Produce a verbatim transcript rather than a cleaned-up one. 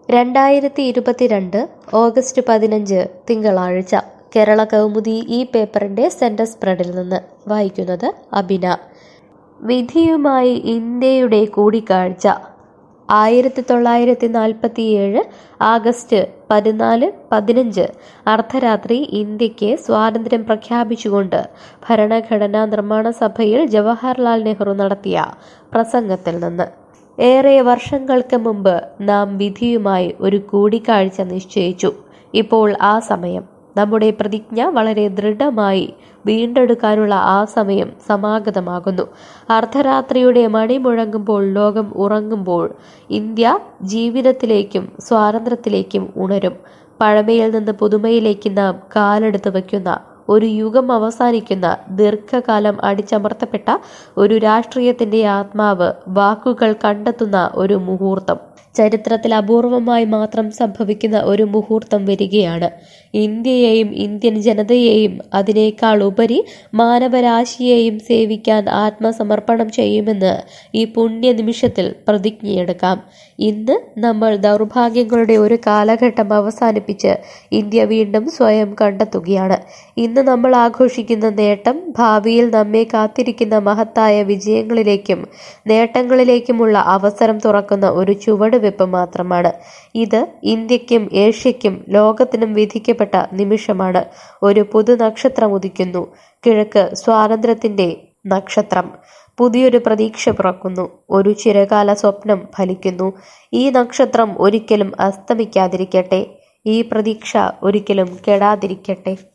രണ്ടായിരത്തി ഇരുപത്തിരണ്ട് ഓഗസ്റ്റ് പതിനഞ്ച് തിങ്കളാഴ്ച കേരള കൗമുദി ഈ പേപ്പറിന്റെ സെന്റർ സ്പ്രെഡിൽ നിന്ന് വായിക്കുന്നത് അബിന. വിധിയുമായി ഇന്ത്യയുടെ കൂടിക്കാഴ്ച. ആയിരത്തി തൊള്ളായിരത്തി നാൽപ്പത്തിയേഴ് ആഗസ്റ്റ് പതിനാല് പതിനഞ്ച് അർദ്ധരാത്രി ഇന്ത്യക്ക് സ്വാതന്ത്ര്യം പ്രഖ്യാപിച്ചുകൊണ്ട് ഭരണഘടനാ നിർമ്മാണ സഭയിൽ ജവഹർലാൽ നെഹ്റു നടത്തിയ പ്രസംഗത്തിൽ നിന്ന്. ഏറെ വർഷങ്ങൾക്ക് മുമ്പ് നാം വിധിയുമായി ഒരു കൂടിക്കാഴ്ച നിശ്ചയിച്ചു. ഇപ്പോൾ ആ സമയം, നമ്മുടെ പ്രതിജ്ഞ വളരെ ദൃഢമായി വീണ്ടെടുക്കാനുള്ള ആ സമയം സമാഗതമാകുന്നു. അർദ്ധരാത്രിയുടെ മണി മുഴങ്ങുമ്പോൾ, ലോകം ഉറങ്ങുമ്പോൾ ഇന്ത്യ ജീവിതത്തിലേക്കും സ്വാതന്ത്ര്യത്തിലേക്കും ഉണരും. പഴമയിൽ നിന്ന് പുതുമയിലേക്ക് നാം കാലെടുത്ത് വയ്ക്കുന്ന, ഒരു യുഗം അവസാനിക്കുന്ന, ദീർഘകാലം അടിച്ചമർത്തപ്പെട്ട ഒരു രാഷ്ട്രീയത്തിന്റെ ആത്മാവ് വാക്കുകൾ കണ്ടെത്തുന്ന ഒരു മുഹൂർത്തം. ചരിത്രത്തിൽ അപൂർവമായി മാത്രം സംഭവിക്കുന്ന ഒരു മുഹൂർത്തം വരികയാണ്. ഇന്ത്യയെയും ഇന്ത്യൻ ജനതയെയും അതിനേക്കാൾ ഉപരി മാനവരാശിയെയും സേവിക്കാൻ ആത്മസമർപ്പണം ചെയ്യുമെന്ന് ഈ പുണ്യ നിമിഷത്തിൽ പ്രതിജ്ഞയെടുക്കാം. ഇന്ന് നമ്മൾ ദൗർഭാഗ്യങ്ങളുടെ ഒരു കാലഘട്ടം അവസാനിപ്പിച്ച് ഇന്ത്യ വീണ്ടും സ്വയം കണ്ടെത്തുകയാണ്. ഇന്ന് നമ്മൾ ആഘോഷിക്കുന്ന നേട്ടം ഭാവിയിൽ നമ്മെ കാത്തിരിക്കുന്ന മഹത്തായ വിജയങ്ങളിലേക്കും നേട്ടങ്ങളിലേക്കുമുള്ള അവസരം തുറക്കുന്ന ഒരു ചുവടുവെപ്പ് മാത്രമാണ്. ഇത് ഇന്ത്യക്കും ഏഷ്യയ്ക്കും ലോകത്തിനും വിധിക്കപ്പെട്ട നിമിഷമാണ്. ഒരു പുതു നക്ഷത്രം ഉദിക്കുന്നു. കിഴക്ക് സ്വാതന്ത്ര്യത്തിന്റെ നക്ഷത്രം. പുതിയൊരു പ്രതീക്ഷ പിറക്കുന്നു. ഒരു ചിരകാല സ്വപ്നം ഫലിക്കുന്നു. ഈ നക്ഷത്രം ഒരിക്കലും അസ്തമിക്കാതിരിക്കട്ടെ. ഈ പ്രതീക്ഷ ഒരിക്കലും കെടാതിരിക്കട്ടെ.